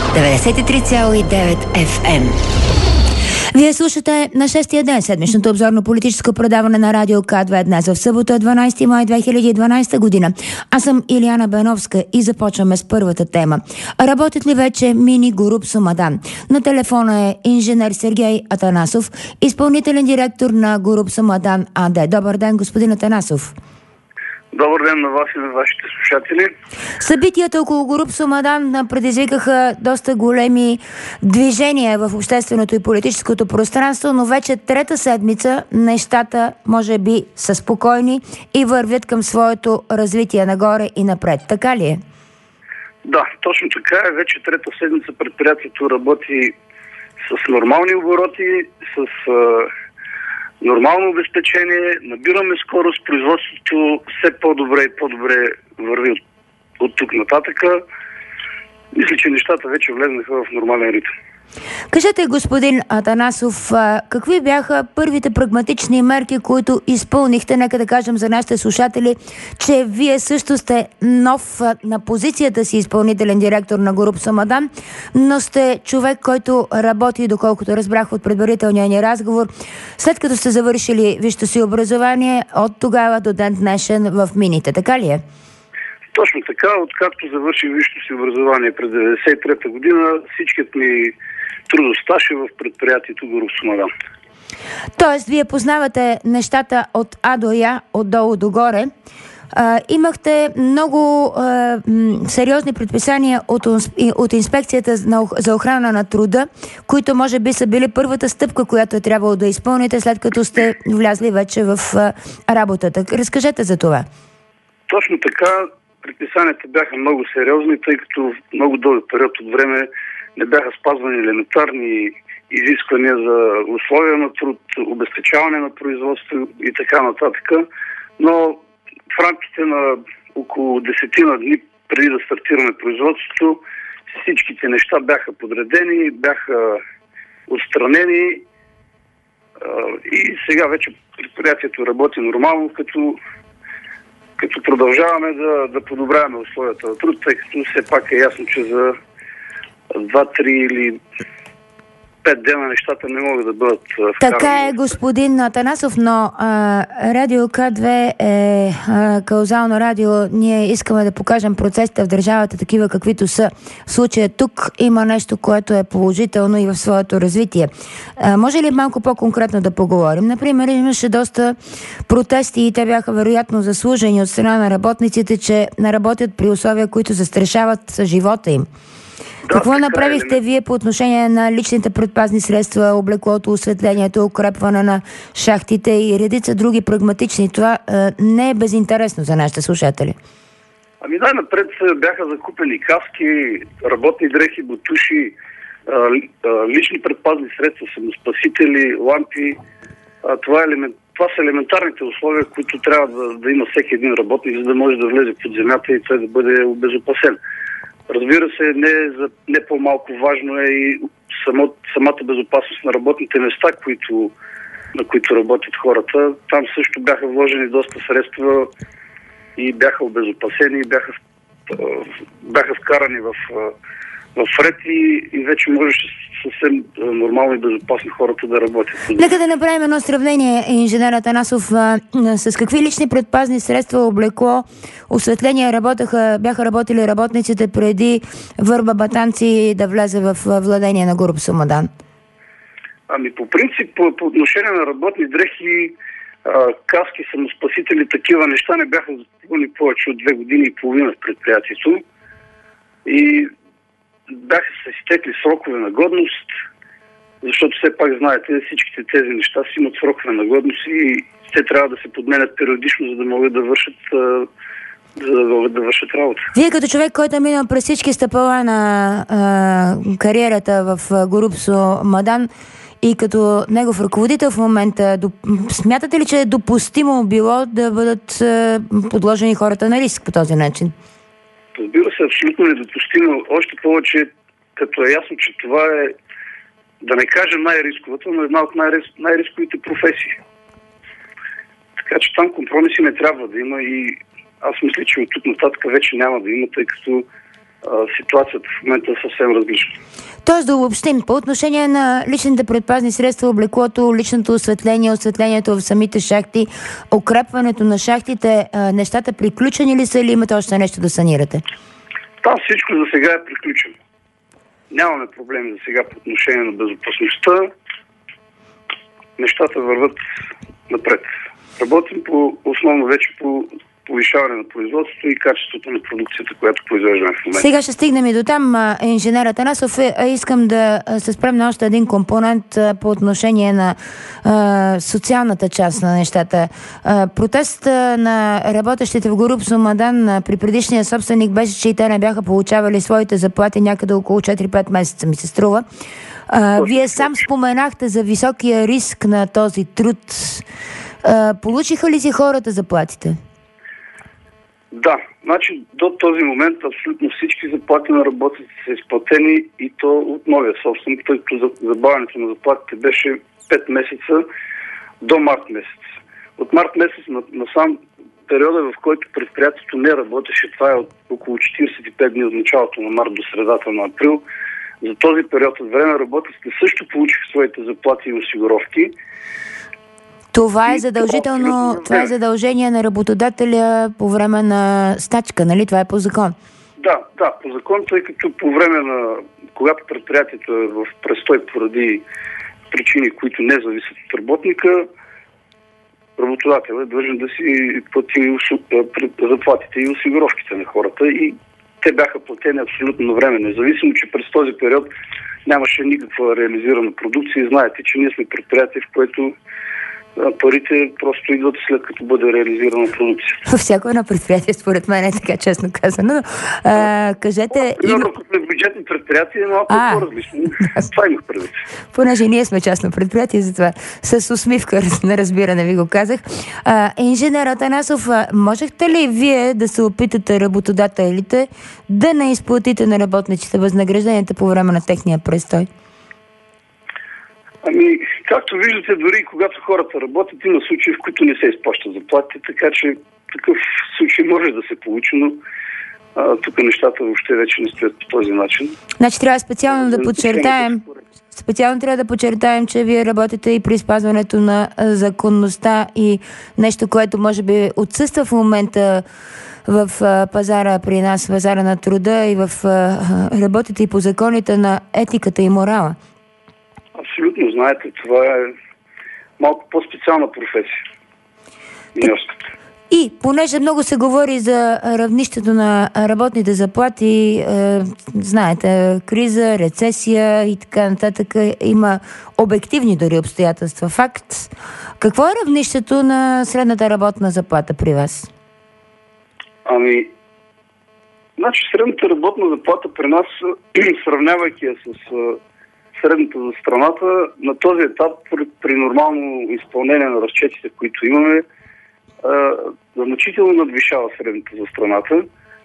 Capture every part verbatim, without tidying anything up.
деветдесет и три цяло и девет Еф Ем. Вие слушате на шестия ден седмичното обзорно политическо предаване на Радио К две днес в събота, дванадесети май две хиляди и дванадесета година. Аз съм Илияна Беновска и започваме с първата тема. Работят ли вече мини Горубсо Мадан? На телефона е инженер Сергей Атанасов, изпълнителен директор на Горубсо Мадан АД. Добър ден, господин Атанасов. Добър ден на вас и на вашите слушатели. Събитията около Горубсо Мадан предизвикаха доста големи движения в общественото и политическото пространство, но вече трета седмица нещата може би са спокойни и вървят към своето развитие нагоре и напред. Така ли е? Да, точно така е. Вече трета седмица предприятието работи с нормални обороти, с нормално обезпечение, набираме скорост, производството все по-добре и по-добре върви от, от тук нататъка. Мисля, че нещата вече влезнаха в нормален ритъм. Кажете, господин Атанасов, какви бяха първите прагматични мерки, които изпълнихте, нека да кажем за нашите слушатели, че вие също сте нов на позицията си изпълнителен директор на Горубсо Мадан, но сте човек, който работи, доколкото разбрах от предварителния ни разговор, след като сте завършили висшето си образование от тогава до ден днешен в мините. Така ли е? Точно така, откакто завърших висшето си образование през деветдесет и трета година, всичкият ми трудов стаж е в предприятието Горубсо Мадан. Тоест, вие познавате нещата от А до Я, отдолу догоре. А, имахте много а, м, сериозни предписания от, от инспекцията за охрана на труда, които може би са били първата стъпка, която е трябвало да изпълните, след като сте влязли вече в а, работата. Разкажете за това. Точно така. Предписанията бяха много сериозни, тъй като много дълъг период от време не бяха спазвани елементарни изисквания за условия на труд, обезпечаване на производство и така нататък. Но в рамките на около десетина дни преди да стартираме производството, всичките неща бяха подредени, бяха отстранени и сега вече предприятието работи нормално, като като продължаваме да, да подобряваме условията на труд, тъй като все пак е ясно, че за два-три или пет дена нещата не могат да бъдат вкарани. Така е, господин Атанасов, но а, Радио К две е а, каузално радио. Ние искаме да покажем процесите в държавата такива, каквито са. В случая тук има нещо, което е положително и в своето развитие. А, може ли малко по-конкретно да поговорим? Например, имаше доста протести и те бяха вероятно заслужени от страна на работниците, че не работят при условия, които застрашават живота им. Да, Какво направихте е, вие по отношение на личните предпазни средства, облеклото, осветлението, укрепване на шахтите и редица други прагматични? Това е, не е безинтересно за нашите слушатели. Ами най-напред бяха закупени каски, работни дрехи, ботуши, лични предпазни средства, самоспасители, лампи. Това, е елемент, това са елементарните условия, които трябва да, да има всеки един работник, за да може да влезе под земята и той да бъде обезопасен. Разбира се, не, за, не по-малко важно е и само, самата безопасност на работните места, които, на които работят хората. Там също бяха вложени доста средства и бяха обезопасени, и бяха, бяха вкарани в, в ред и, и вече можеше съвсем нормално и безопасно хората да работят. Нека да направим едно сравнение, инженер Атанасов, с какви лични предпазни средства, облекло, осветление работеха, бяха работили работниците преди Върба Батанци да влезе в владение на Горубсо Мадан? Ами по принцип, по, по отношение на работни дрехи, а, каски, самоспасители, такива неща не бяха закупени повече от две години и половина в предприятието. И бяха се изтекли срокове на годност, защото все пак знаете, всичките тези неща си имат срокове на годност и те трябва да се подменят периодично, за да могат да вършат, за да, могат да вършат работа. Вие като човек, който е минал през всички стъпала на а, кариерата в Горубсо Мадан и като негов ръководител в момента, доп... смятате ли, че е допустимо било да бъдат а, подложени хората на риск по този начин? Разбира се, абсолютно недопустимо. Още повече, като е ясно, че това е, да не кажем най-рисковата, но една от най-рис... най-рисковите професии. Така че там компромиси не трябва да има и аз мисля, че от тук нататък вече няма да има, тъй като а, ситуацията в момента е съвсем различна. Тоест да обобщим, по отношение на личните предпазни средства, облеклото, личното осветление, осветлението в самите шахти, укрепването на шахтите, а, нещата приключени ли са или имате още нещо да санирате? Там всичко за сега е приключено. Нямаме проблеми за сега по отношение на безопасността. Нещата върват напред. Работим по, основно вече по повишаване на производството и качеството на продукцията, която произвеждаме в момента. Сега ще стигнем и до там, инженер Атанасов. Искам да се спрем на още един компонент по отношение на а, социалната част на нещата. А, протест на работещите в Горубсо Мадан при предишния собственик беше, че и те не бяха получавали своите заплати някъде около четири-пет месеца, ми се струва. А, вие сам споменахте за високия риск на този труд. А, получиха ли си хората заплатите? Да, значи до този момент абсолютно всички заплати на работниците са изплатени и то от новия собственик, тъй като забавянето на заплатите беше пет месеца до март месец. От март месец насам периода, в който предприятието не работеше, това е от около четиридесет и пет дни от началото на март до средата на април. За този период от време работниците също получиха своите заплати и осигуровки. Това е задължително, това е задължение на работодателя по време на стачка, нали? Това е по закон. Да, да, по закон, тъй като по време на, когато предприятието е в престой поради причини, които не зависят от работника, работодателят е длъжен да си плати заплатите и осигуровките на хората и те бяха платени абсолютно на време, независимо, че през този период нямаше никаква реализирана продукция и знаете, че ние сме предприятие, в което парите просто идват след като бъде реализирана продукция. Във всяко едно предприятие, според мен е така, честно казано. А, кажете... Примерно, ако сме бюджетни предприятия, е малко а, по-различно. Това имах предвид. Понеже ние сме частно предприятие, затова с усмивка на разбиране ви го казах. А, инженер Атанасов, можехте ли вие да се опитате работодателите да не изплатите на работниците възнагражденията по време на техния престой? Ами, както виждате, дори когато хората работят, има случаи, в които не се изплащат заплатите, така че такъв случай може да се получи, но а, тук нещата въобще вече не стоят по този начин. Значи трябва специално да подчертаем, специално трябва да подчертаем, че вие работите и при спазването на законността и нещо, което може би отсъства в момента в пазара при нас, пазара на труда и в работите и по законите на етиката и морала. Абсолютно, знаете, това е малко по-специална професия. И понеже много се говори за равнището на работните заплати, е, знаете, криза, рецесия и така нататък, има обективни дори обстоятелства. Факт. Какво е равнището на средната работна заплата при вас? Ами, значи средната работна заплата при нас, сравнявайки я с средната за страната, на този етап при, при нормално изпълнение на разчетите, които имаме, а, значително надвишава средната за страната.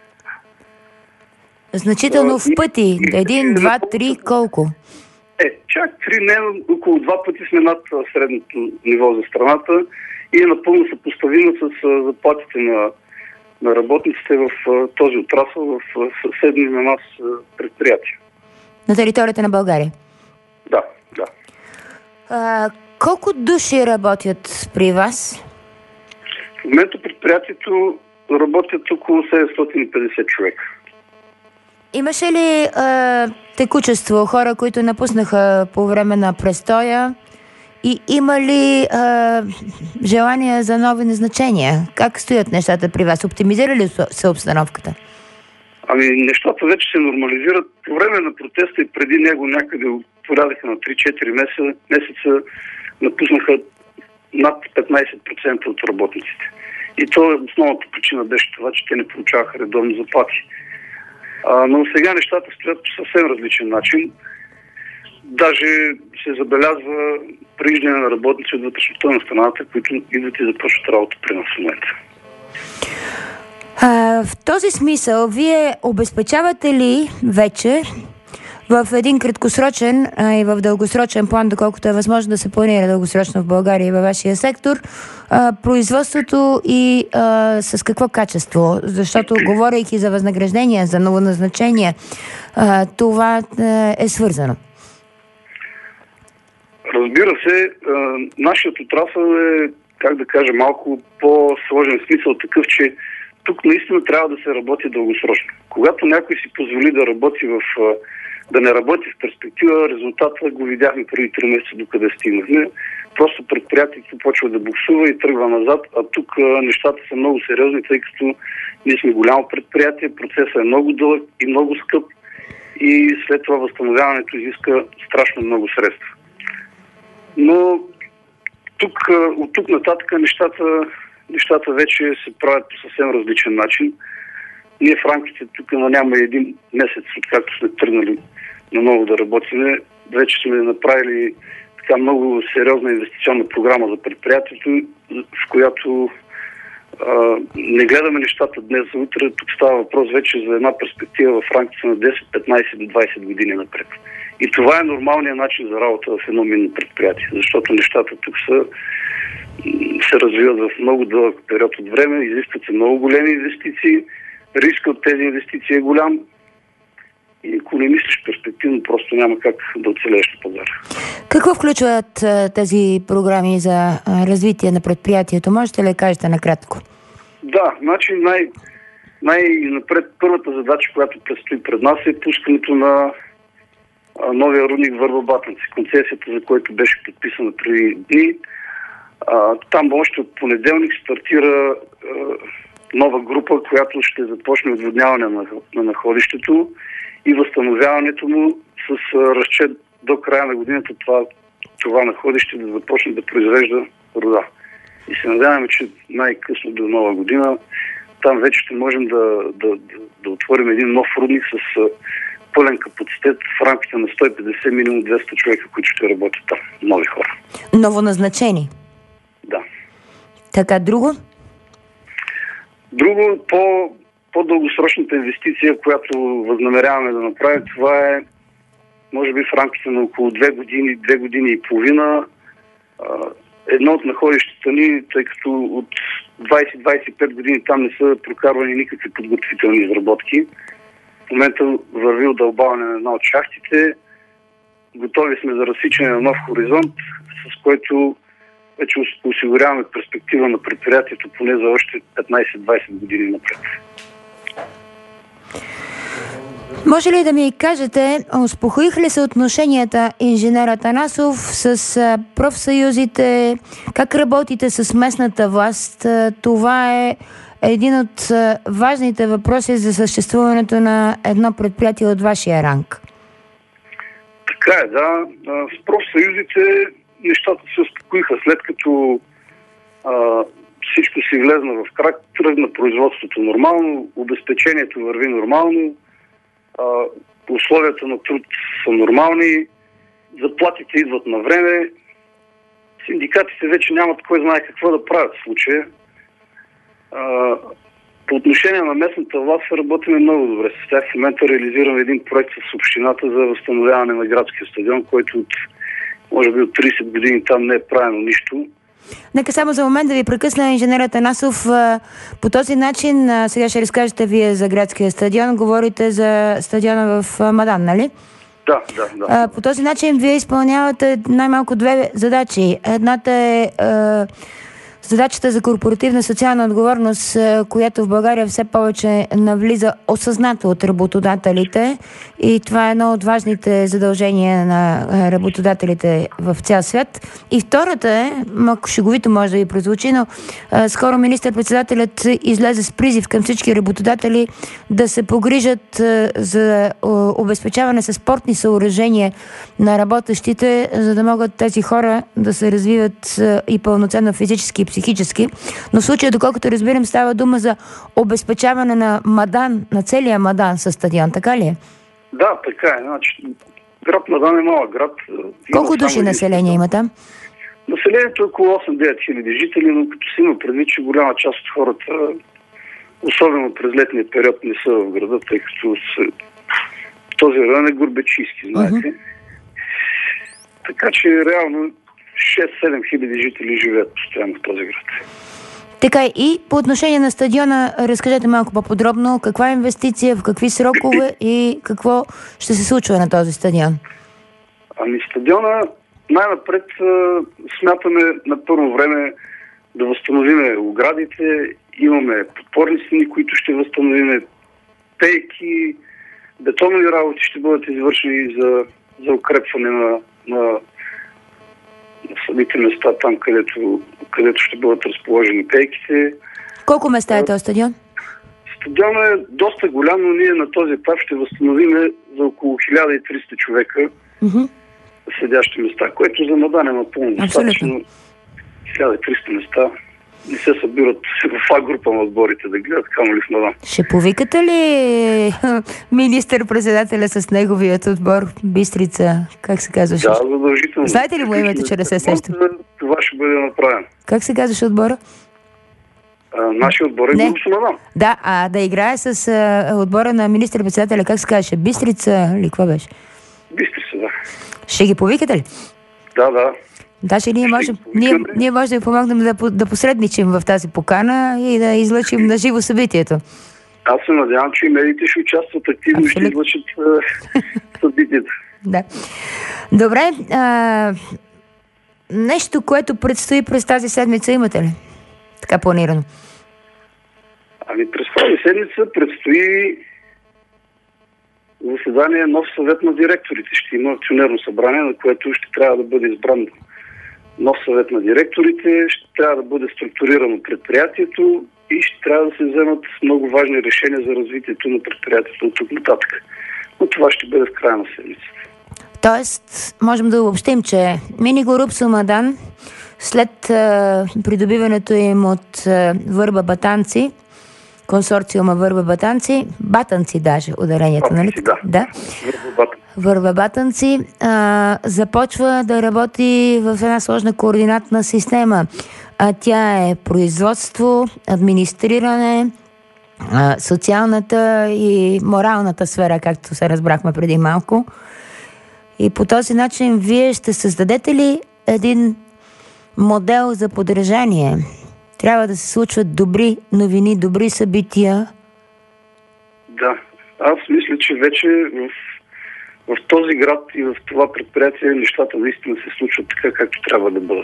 Значително в пъти? Един, два, три, колко? Е, чак три, не, около два пъти сме над средното ниво за страната и е напълно съпоставимо с а, заплатите на, на работниците в а, този отрасъл, в а, съседни на нас а, предприятия. На територията на България? Да, да. А, колко души работят при вас? В момента предприятието работят около седемстотин и петдесет човека. Имаше ли а, текучество, хора, които напуснаха по време на престоя? И има ли а, желание за нови назначения? Как стоят нещата при вас? Оптимизира ли се обстановката? Ами, нещата вече се нормализират. По време на протеста и преди него някъде порядъка на три-четири месеца, месеца напуснаха над петнайсет процента от работниците. И то основната причина беше това, че те не получаваха редовни заплати. А, но сега нещата стоят по съвсем различен начин. Даже се забелязва прииждане на работници от вътрешността на страната, които идват и започват работа при нас в момента. А, в този смисъл, вие обезпечавате ли вече в един краткосрочен а, и в дългосрочен план, доколкото е възможно да се планира дългосрочно в България и във вашия сектор, а, производството и а, с какво качество? Защото, говорейки за възнаграждения, за новоназначения, а, това а, е свързано. Разбира се, а, нашият отрасъл е, как да кажа, малко по-сложен смисъл такъв, че тук наистина трябва да се работи дългосрочно. Когато някой си позволи да работи в, да не работи в перспектива, резултата го видяхме преди три месеца докъде стигнахме. Просто предприятието почва да буксува и тръгва назад, а тук нещата са много сериозни, тъй като ние сме голямо предприятие, процесът е много дълъг и много скъп и след това възстановяването изиска страшно много средства. Но тук, от тук нататък нещата, нещата вече се правят по съвсем различен начин. Ние в рамките тук на няма един месец, откакто сме тръгнали наново да работим, вече сме направили така много сериозна инвестиционна програма за предприятието, в която а, не гледаме нещата днес за утре. Тук става въпрос вече за една перспектива в рамките на десет, петнайсет до двайсет години напред. И това е нормалният начин за работа в едно минно предприятие, защото нещата тук са, се развиват в много дълъг период от време, изискват се много големи инвестиции, рискът от тези инвестиции е голям и ако не мислиш перспективно, просто няма как да оцелееш на пазара. Какво включват тези програми за развитие на предприятието? Можете ли да кажете накратко? Да, значи най- най-напред първата задача, която предстои пред нас е пускането на новия рудник Върба-Батанци, концесията, за който беше подписана преди дни. А, там още от понеделник стартира а, нова група, която ще започне отводняване на, на находището и възстановяването му с а, разчет до края на годината това, това находище да започне да произвежда руда. И се надяваме, че най-късно до нова година там вече ще можем да, да, да, да отворим един нов рудник с а, пълен капацитет в рамките на сто и петдесет, минимум двеста човека, които ще работят там. Нови хора. Новоназначени? Да. Така, друго? Друго, по, по-дългосрочната инвестиция, която възнамеряваме да направим, това е, може би в рамките на около две години, две години и половина, едно от находищата ни, тъй като от двайсет до двайсет и пет години там не са прокарвани никакви подготвителни изработки. В момента върви удълбаване на една от шахтите. Готови сме за разсичане на нов хоризонт, с който вече осигуряваме перспектива на предприятието поне за още петнайсет до двайсет години напред. Може ли да ми кажете, успокоих ли се отношенията инженер Атанасов с профсъюзите? Как работите с местната власт? Това е един от важните въпроси за съществуването на едно предприятие от вашия ранг. Така е, да. С профсъюзите нещата се успокоиха, след като а, всичко си влезна в крак, тръгна производството нормално, обезпечението върви нормално, а, условията на труд са нормални, заплатите идват на време, синдикатите вече нямат кой знае какво да правят в случая. А, по отношение на местната власт работим много добре. С тях в момента реализираме един проект с общината за възстановяване на градския стадион, който от може би от трийсет години там не е правено нищо. Нека само за момент да ви прекъсна, инженер Атанасов. По този начин, сега ще разкажете вие за градския стадион, говорите за стадиона в Мадан, нали? Да, да, да. По този начин вие изпълнявате най-малко две задачи. Едната е задачата за корпоративна социална отговорност, която в България все повече навлиза осъзнато от работодателите, и това е едно от важните задължения на работодателите в цял свят. И втората е, малко шеговито може да ви прозвучи, но а, скоро министър-председателят излезе с призив към всички работодатели да се погрижат а, за а, обезпечаване с спортни съоръжения на работещите, за да могат тези хора да се развиват а, и пълноценно физически и психически. Но в случая, доколкото разбирам, става дума за обезпечаване на Мадан, на целия Мадан със стадион, така ли е? Да, така е. Значи, град Мадан е малък град. Колко души население има там? Населението е около осем-девет хиляди жители, но като си има предвид, че голяма част от хората, особено през летния период, не са в града, тъй като се този район е горбечисти, знаете. Uh-huh. Така че реално шест-седем хиляди жители живеят постоянно в този град. Така и по отношение на стадиона, разкажете малко по-подробно каква е инвестиция, в какви срокове и какво ще се случва на този стадион? Ами стадиона най-напред смятаме на първо време да възстановиме оградите, имаме подпорни стени, които ще възстановиме, пейки, бетонни работи ще бъдат извършени за, за укрепване на, на, на самите места там, където, където ще бъдат разположени пейките. Колко места е този стадион? Стадионът е доста голям, но ние на този етап ще възстановиме за около хиляда и триста човека uh-huh. седящи места, което за Мадан е напълно достатъчно. хиляда и триста места не се събират в А група на отборите да гледат, камо ли в Мадан. Ще повикате ли министър-председателя с неговият отбор Бистрица? Как се казваше? Да, задължително. Знаете ли му името, че не се сещам? Това ще бъде направено. Как се казваше отбора? А, нашия отбор е Груп Мадан. Да, а да играе с а, отбора на министър-председателя, как се казваше? Бистрица или какво беше? Бистрица, да. Ще ги повикате ли? Да, да. Да, че ние можем, ние, ние можем да ви помогнем да, да посредничим в тази покана и да излъчим на живо събитието. Аз се надявам, че и медиите ще участват активно и ще излъчат събитието. Да. Добре. А, нещо, което предстои през тази седмица, имате ли? Така планирано. Ами през тази седмица предстои заседание нов съвет на директорите. Ще има акционерно събрание, на което ще трябва да бъде избран нов съвет на директорите, ще трябва да бъде структурирано предприятието и ще трябва да се вземат много важни решения за развитието на предприятието от тук нататък. Но това ще бъде в края на седмицата. Тоест, можем да обобщим, че Мини Горубсо Мадан след а, придобиването им от а, Върба Батанци, консорциума Върба Батанци, Батанци даже, ударението, Батанци, нали? Да. да. Върба Батанци а, започва да работи в една сложна координатна система. А тя е производство, администриране, а, социалната и моралната сфера, както се разбрахме преди малко. И по този начин вие ще създадете ли един модел за подражание? Трябва да се случват добри новини, добри събития. Да, аз мисля, че вече в, в този град и в това предприятие нещата наистина се случват така, както трябва да бъдат.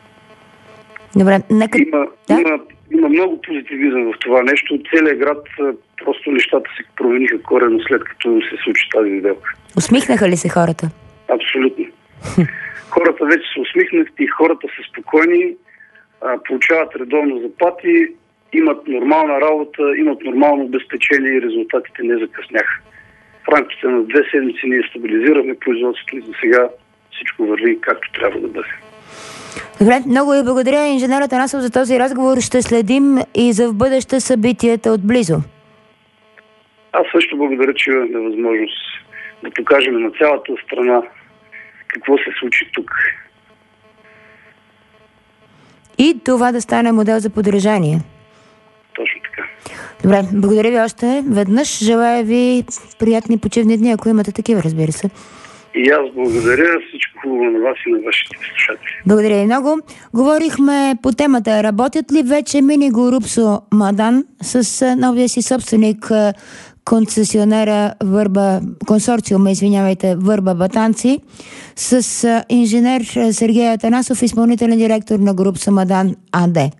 Добре, нека... Има, да? има, има много позитивизъм в това нещо. Целият град, просто нещата се промениха коренно след като се случи тази сделка. Усмихнаха ли се хората? Абсолютно. Хората вече са усмихнати, хората са спокойни, получават редовно заплати, имат нормална работа, имат нормално обезпечение и резултатите не закъсняха. В рамките на две седмици ние стабилизираме производството и за сега всичко върви както трябва да бъде. Добре, много ви благодаря, инженер Атанасов, за този разговор. Ще следим и за в бъдеще събитията отблизо. Аз също благодаря, че имаме възможност да покажем на цялата страна какво се случи тук. И това да стане модел за подражание. Точно така. Добре, благодаря ви още веднъж. Желая ви приятни почивни дни, ако имате такива, разбира се. И аз благодаря. Всичко хубаво на вас и на вашите слушатели. Благодаря ви много. Говорихме по темата. Работят ли вече Мини Горубсо Мадан с новия си собственик, концесионера Върба, консорциума, извинявайте, Върба Батанци, с инженер Сергей Атанасов, изпълнителен директор на Горубсо Мадан АД.